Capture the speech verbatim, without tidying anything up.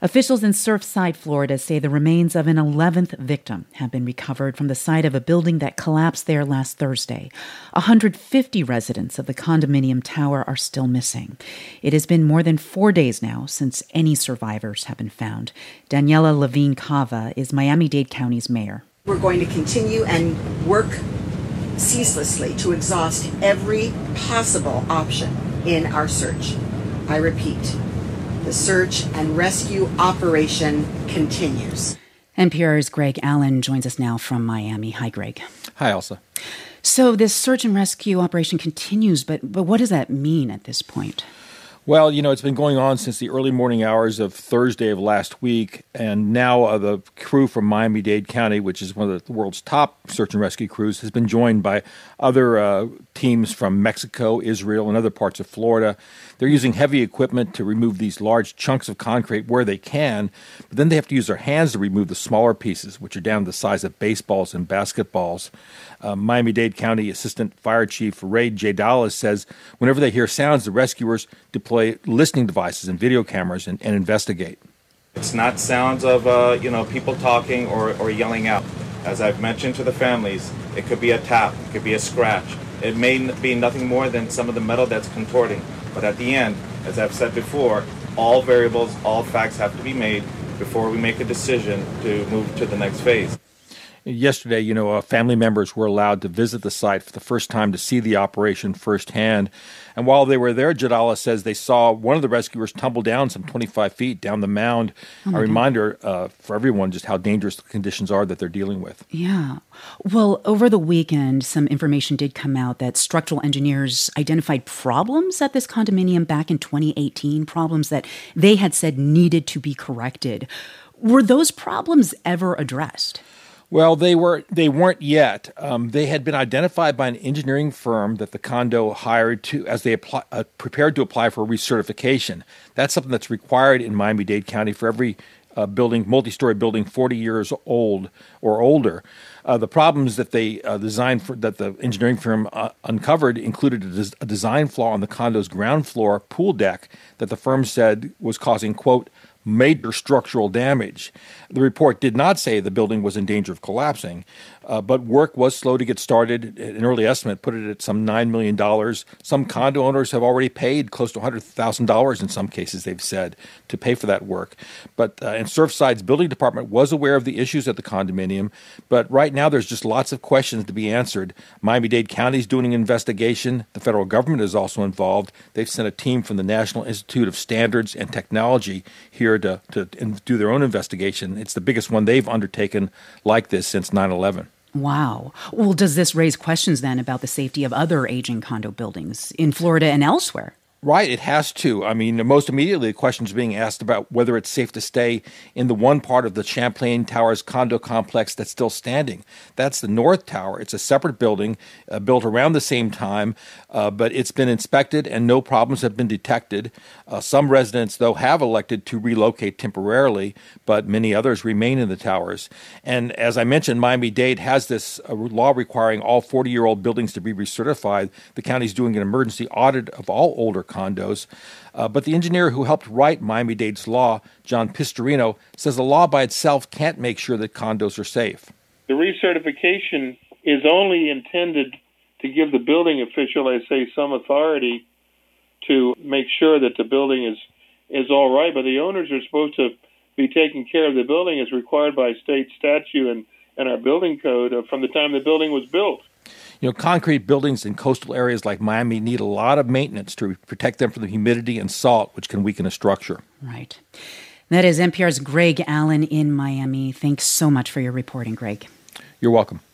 Officials in Surfside, Florida say the remains of an eleventh victim have been recovered from the site of a building that collapsed there last Thursday. one hundred fifty residents of the condominium tower are still missing. It has been more than four days now since any survivors have been found. Daniela Levine Cava is Miami-Dade County's mayor. We're going to continue and work ceaselessly to exhaust every possible option in our search. I repeat, the search and rescue operation continues. N P R's Greg Allen joins us now from Miami. Hi, Greg. Hi, Elsa. So this search and rescue operation continues, but but what does that mean at this point? Well, you know, it's been going on since the early morning hours of Thursday of last week, and now uh, the crew from Miami-Dade County, which is one of the world's top search and rescue crews, has been joined by other uh, teams from Mexico, Israel, and other parts of Florida. They're using heavy equipment to remove these large chunks of concrete where they can, but then they have to use their hands to remove the smaller pieces, which are down to the size of baseballs and basketballs. Uh, Miami-Dade County Assistant Fire Chief Ray J. Dallas says whenever they hear sounds, the rescuers deploy listening devices and video cameras and, and investigate. It's not sounds of uh, you know people talking or, or yelling out. As I've mentioned to the families, it could be a tap, it could be a scratch. It may be nothing more than some of the metal that's contorting. But at the end, as I've said before, all variables, all facts have to be made before we make a decision to move to the next phase. Yesterday, you know, uh, family members were allowed to visit the site for the first time to see the operation firsthand. And while they were there, Jadala says they saw one of the rescuers tumble down some twenty-five feet down the mound. Oh, a reminder uh, for everyone just how dangerous the conditions are that they're dealing with. Yeah. Well, over the weekend, some information did come out that structural engineers identified problems at this condominium back in twenty eighteen, problems that they had said needed to be corrected. Were those problems ever addressed? Well, they were. They weren't yet. Um, they had been identified by an engineering firm that the condo hired to as they apply, uh, prepared to apply for recertification. That's something that's required in Miami-Dade County for every uh, building, multi-story building, forty years old or older. Uh, the problems that they uh, designed for that the engineering firm uh, uncovered included a, des- a design flaw on the condo's ground floor pool deck that the firm said was causing, quote, major structural damage. The report did not say the building was in danger of collapsing, uh, but work was slow to get started. An early estimate put it at some nine million dollars. Some condo owners have already paid close to one hundred thousand dollars in some cases, they've said, to pay for that work. But uh, and Surfside's building department was aware of the issues at the condominium, but right now there's just lots of questions to be answered. Miami-Dade County is doing an investigation. The federal government is also involved. They've sent a team from the National Institute of Standards and Technology here to, to do their own investigation. It's the biggest one they've undertaken like this since nine eleven. Wow. Well, does this raise questions then about the safety of other aging condo buildings in Florida and elsewhere? Right, it has to. I mean, most immediately, the question's being asked about whether it's safe to stay in the one part of the Champlain Towers condo complex that's still standing. That's the North Tower. It's a separate building uh, built around the same time, uh, but it's been inspected and no problems have been detected. Uh, some residents, though, have elected to relocate temporarily, but many others remain in the towers. And as I mentioned, Miami-Dade has this uh, law requiring all forty-year-old buildings to be recertified. The county's doing an emergency audit of all older condos. Uh, but the engineer who helped write Miami-Dade's law, John Pistorino, says the law by itself can't make sure that condos are safe. The recertification is only intended to give the building official, I say, some authority to make sure that the building is, is all right. But the owners are supposed to be taking care of the building as required by state statute and, and our building code uh, from the time the building was built. You know, concrete buildings in coastal areas like Miami need a lot of maintenance to protect them from the humidity and salt, which can weaken a structure. Right. That is N P R's Greg Allen in Miami. Thanks so much for your reporting, Greg. You're welcome.